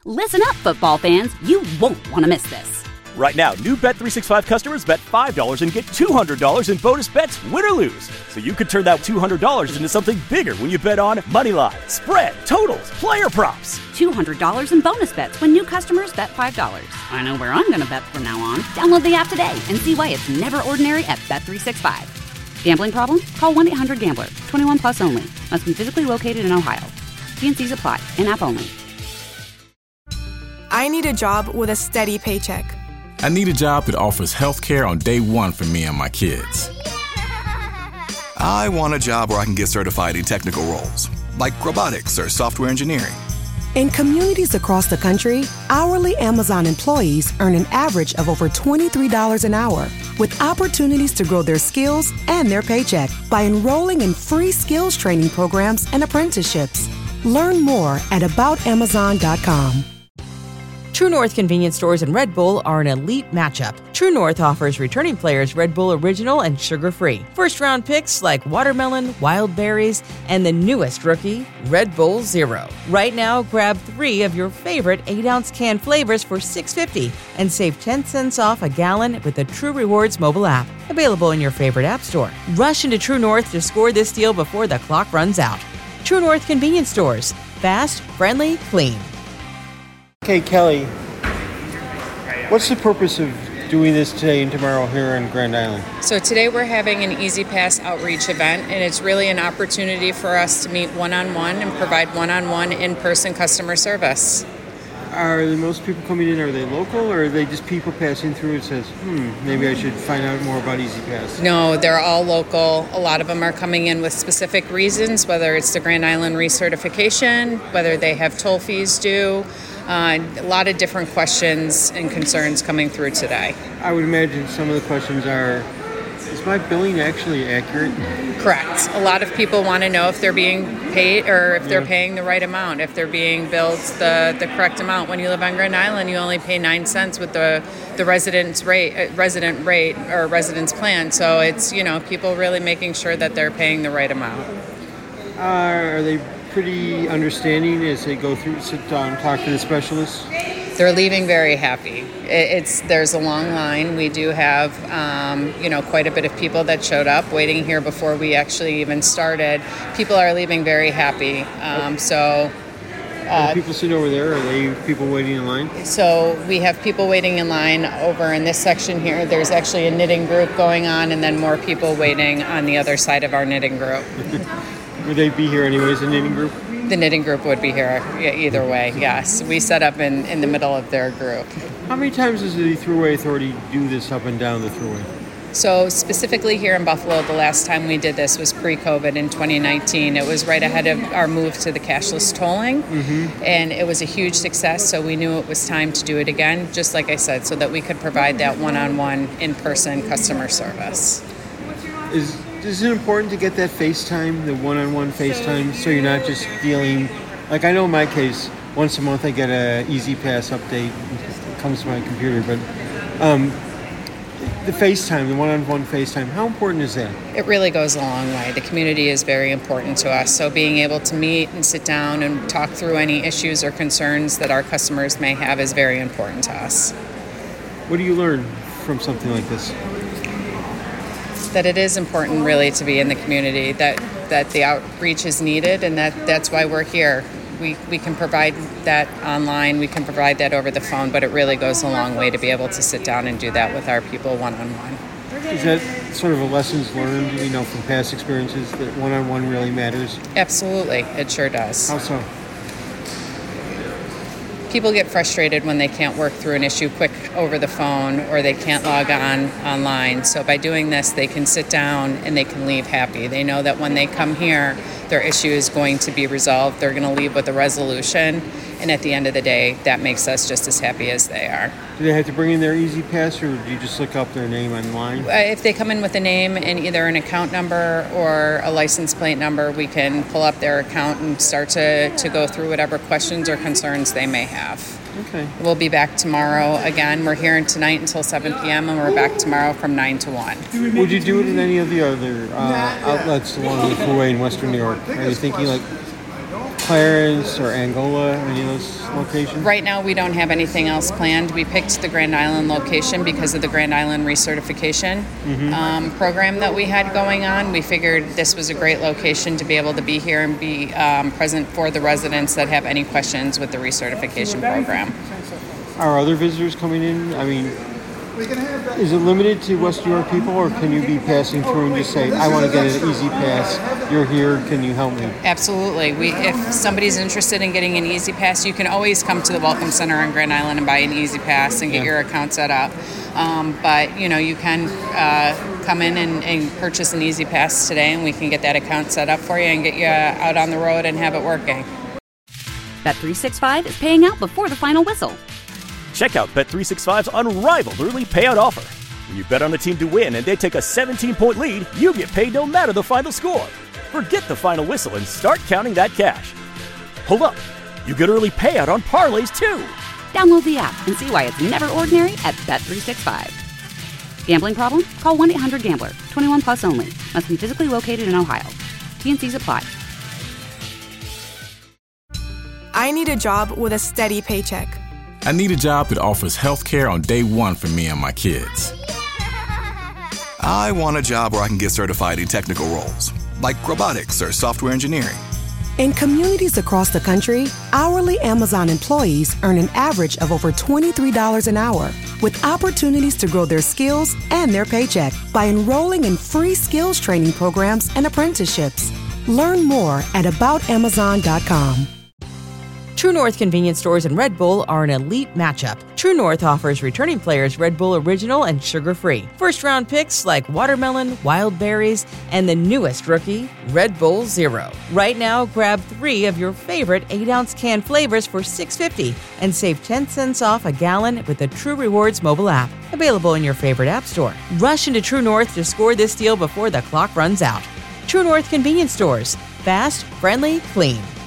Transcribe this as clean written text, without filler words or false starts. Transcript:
Listen up, football fans. You won't want to miss this. Right now, new Bet365 customers bet $5 and get $200 in bonus bets, win or lose. So you could turn that $200 into something bigger when you bet on money line, spread, totals, player props. $200 in bonus bets when new customers bet $5. I know where I'm going to bet from now on. Download the app today and see why it's never ordinary at Bet365. Gambling problem? Call 1-800-GAMBLER. 21 plus only. Must be physically located in Ohio. T&Cs apply. In-app only. I need a job with a steady paycheck. I need a job that offers health care on day one for me and my kids. I want a job where I can get certified in technical roles, like robotics or software engineering. In communities across the country, hourly Amazon employees earn an average of over $23 an hour, with opportunities to grow their skills and their paycheck by enrolling in free skills training programs and apprenticeships. Learn more at aboutamazon.com. True North convenience stores and Red Bull are an elite matchup. True North offers returning players Red Bull Original and sugar-free. First-round picks like watermelon, wild berries, and the newest rookie, Red Bull Zero. Right now, grab 3 of your favorite 8-ounce can flavors for $6.50 and save 10 cents off a gallon with the True Rewards mobile app. Available in your favorite app store. Rush into True North to score this deal before the clock runs out. True North convenience stores. Fast, friendly, clean. Okay, Kelly, what's the purpose of doing this today and tomorrow here in Grand Island? So today we're having an Easy Pass outreach event, and it's really an opportunity for us to meet one-on-one and provide one-on-one in-person customer service. Are the most people coming in, are they local, or are they just people passing through and says, maybe I should find out more about Easy Pass? No, they're all local. A lot of them are coming in with specific reasons, whether it's the Grand Island recertification, whether they have toll fees due. A lot of different questions and concerns coming through today. I would imagine some of the questions are, is my billing actually accurate? Correct. A lot of people want to know if they're being paid or if they're paying the right amount, if they're being billed the correct amount. When you live on Grand Island, you only pay 9 cents with the resident rate or residence plan. So it's, people really making sure that they're paying the right amount. Are they pretty understanding as they go through, sit down, talk to the specialists? They're leaving very happy. There's a long line. We do have, quite a bit of people that showed up waiting here before we actually even started. People are leaving very happy. Are people sitting over there? Are they people waiting in line? So we have people waiting in line over in this section here. There's actually a knitting group going on, and then more people waiting on the other side of our knitting group. Would they be here anyways, the knitting group? The knitting group would be here either way, yes. We set up in the middle of their group. How many times does the Thruway Authority do this up and down the Thruway? So specifically here in Buffalo, the last time we did this was pre-COVID in 2019. It was right ahead of our move to the cashless tolling, and it was a huge success, so we knew it was time to do it again, just like I said, so that we could provide that one-on-one, in-person customer service. Is it important to get that FaceTime, the one-on-one FaceTime, so you're not just dealing, like I know in my case, once a month I get an Easy Pass update, it comes to my computer, but the FaceTime, the one-on-one FaceTime, how important is that? It really goes a long way. The community is very important to us, so being able to meet and sit down and talk through any issues or concerns that our customers may have is very important to us. What do you learn from something like this? That it is important really to be in the community, that the outreach is needed, and that's why we're here. We can provide that online, we can provide that over the phone, but it really goes a long way to be able to sit down and do that with our people one-on-one. Is that sort of a lessons learned, from past experiences, that one-on-one really matters? Absolutely, it sure does. How so? People get frustrated when they can't work through an issue quick over the phone or they can't log on online. So by doing this, they can sit down and they can leave happy. They know that when they come here, their issue is going to be resolved. They're going to leave with a resolution. And at the end of the day, that makes us just as happy as they are. Do they have to bring in their Easy Pass, or do you just look up their name online? If they come in with a name and either an account number or a license plate number, we can pull up their account and start to go through whatever questions or concerns they may have. Okay. We'll be back tomorrow again. We're here tonight until 7 p.m. and we're back tomorrow from 9 to 1. Would you do it in any of the other outlets along the Thruway in Western New York? Are you thinking Clarence or Angola, any of those locations? Right now, we don't have anything else planned. We picked the Grand Island location because of the Grand Island recertification program that we had going on. We figured this was a great location to be able to be here and be present for the residents that have any questions with the recertification program. Are other visitors coming in? I mean, is it limited to West New York people, or can you be passing through and just say, I want to get an easy pass, you're here, can you help me? Absolutely. If somebody's interested in getting an easy pass, you can always come to the Welcome Center on Grand Island and buy an easy pass and get your account set up. But you can come in and purchase an easy pass today, and we can get that account set up for you and get you out on the road and have it working. Bet365 is paying out before the final whistle. Check out Bet365's unrivaled early payout offer. When you bet on a team to win and they take a 17-point lead, you get paid no matter the final score. Forget the final whistle and start counting that cash. Hold up, you get early payout on parlays too. Download the app and see why it's never ordinary at Bet365. Gambling problem? Call 1-800-GAMBLER. 21 plus only. Must be physically located in Ohio. T&Cs apply. I need a job with a steady paycheck. I need a job that offers health care on day one for me and my kids. I want a job where I can get certified in technical roles, like robotics or software engineering. In communities across the country, hourly Amazon employees earn an average of over $23 an hour, with opportunities to grow their skills and their paycheck by enrolling in free skills training programs and apprenticeships. Learn more at aboutamazon.com. True North convenience stores and Red Bull are an elite matchup. True North offers returning players Red Bull Original and sugar-free. First-round picks like watermelon, wild berries, and the newest rookie, Red Bull Zero. Right now, grab 3 of your favorite 8-ounce can flavors for $6.50 and save 10 cents off a gallon with the True Rewards mobile app. Available in your favorite app store. Rush into True North to score this deal before the clock runs out. True North convenience stores. Fast, friendly, clean.